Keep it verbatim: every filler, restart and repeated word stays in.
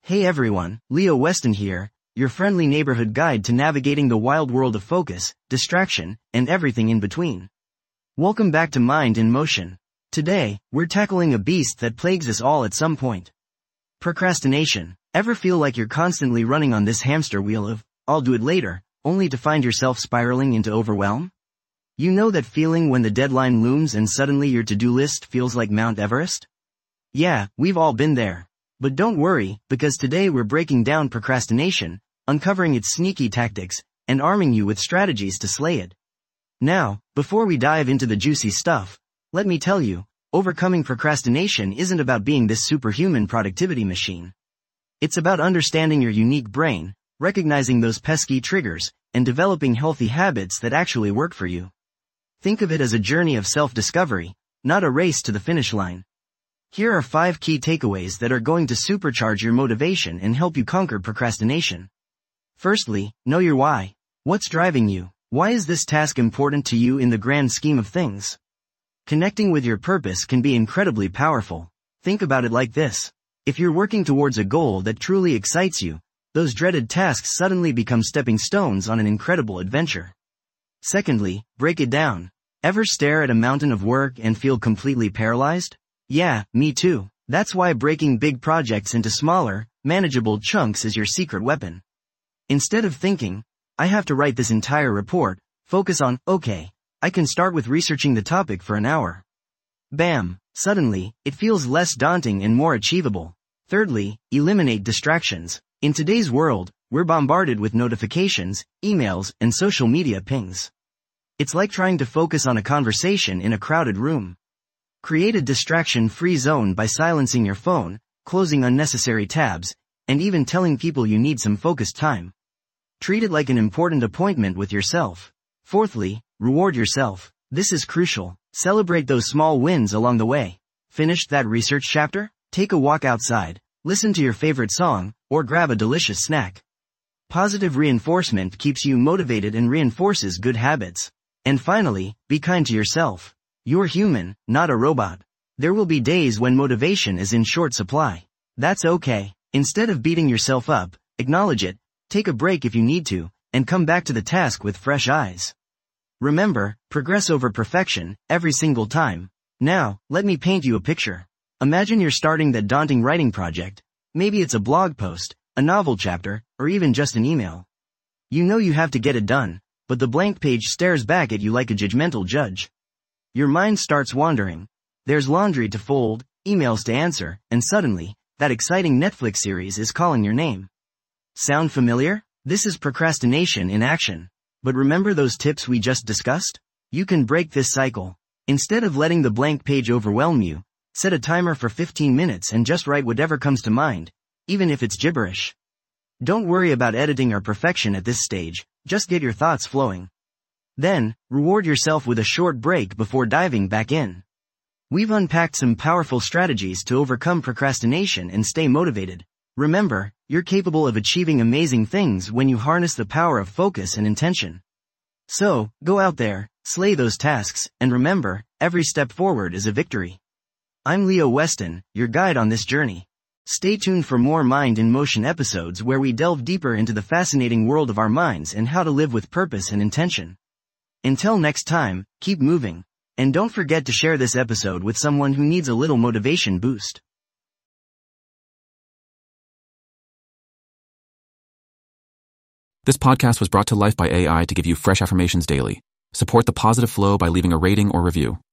Hey everyone, Leo Weston here, your friendly neighborhood guide to navigating the wild world of focus, distraction, and everything in between. Welcome back to Mind in Motion. Today, we're tackling a beast that plagues us all at some point. Procrastination. Ever feel like you're constantly running on this hamster wheel of, I'll do it later, only to find yourself spiraling into overwhelm? You know that feeling when the deadline looms and suddenly your to-do list feels like Mount Everest? Yeah, we've all been there. But don't worry, because today we're breaking down procrastination, uncovering its sneaky tactics, and arming you with strategies to slay it. Now, before we dive into the juicy stuff, let me tell you, overcoming procrastination isn't about being this superhuman productivity machine. It's about understanding your unique brain, recognizing those pesky triggers, and developing healthy habits that actually work for you. Think of it as a journey of self-discovery, not a race to the finish line. Here are five key takeaways that are going to supercharge your motivation and help you conquer procrastination. Firstly, know your why. What's driving you? Why is this task important to you in the grand scheme of things? Connecting with your purpose can be incredibly powerful. Think about it like this. If you're working towards a goal that truly excites you, those dreaded tasks suddenly become stepping stones on an incredible adventure. Secondly, break it down. Ever stare at a mountain of work and feel completely paralyzed? Yeah, me too. That's why breaking big projects into smaller, manageable chunks is your secret weapon. Instead of thinking, I have to write this entire report, focus on, okay, I can start with researching the topic for an hour. Bam! Suddenly, it feels less daunting and more achievable. Thirdly, eliminate distractions. In today's world, we're bombarded with notifications, emails, and social media pings. It's like trying to focus on a conversation in a crowded room. Create a distraction-free zone by silencing your phone, closing unnecessary tabs, and even telling people you need some focused time. Treat it like an important appointment with yourself. Fourthly, reward yourself. This is crucial. Celebrate those small wins along the way. Finished that research chapter? Take a walk outside, listen to your favorite song, or grab a delicious snack. Positive reinforcement keeps you motivated and reinforces good habits. And finally, be kind to yourself. You're human, not a robot. There will be days when motivation is in short supply. That's okay. Instead of beating yourself up, acknowledge it, take a break if you need to, and come back to the task with fresh eyes. Remember, progress over perfection, every single time. Now, let me paint you a picture. Imagine you're starting that daunting writing project. Maybe it's a blog post, a novel chapter, or even just an email. You know you have to get it done, but the blank page stares back at you like a judgmental judge. Your mind starts wandering. There's laundry to fold, emails to answer, and suddenly, that exciting Netflix series is calling your name. Sound familiar? This is procrastination in action. But remember those tips we just discussed? You can break this cycle. Instead of letting the blank page overwhelm you, set a timer for fifteen minutes and just write whatever comes to mind, even if it's gibberish. Don't worry about editing or perfection at this stage, just get your thoughts flowing. Then, reward yourself with a short break before diving back in. We've unpacked some powerful strategies to overcome procrastination and stay motivated. Remember, you're capable of achieving amazing things when you harness the power of focus and intention. So, go out there, slay those tasks, and remember, every step forward is a victory. I'm Leo Weston, your guide on this journey. Stay tuned for more Mind in Motion episodes where we delve deeper into the fascinating world of our minds and how to live with purpose and intention. Until next time, keep moving. And don't forget to share this episode with someone who needs a little motivation boost. This podcast was brought to life by A I to give you fresh affirmations daily. Support the positive flow by leaving a rating or review.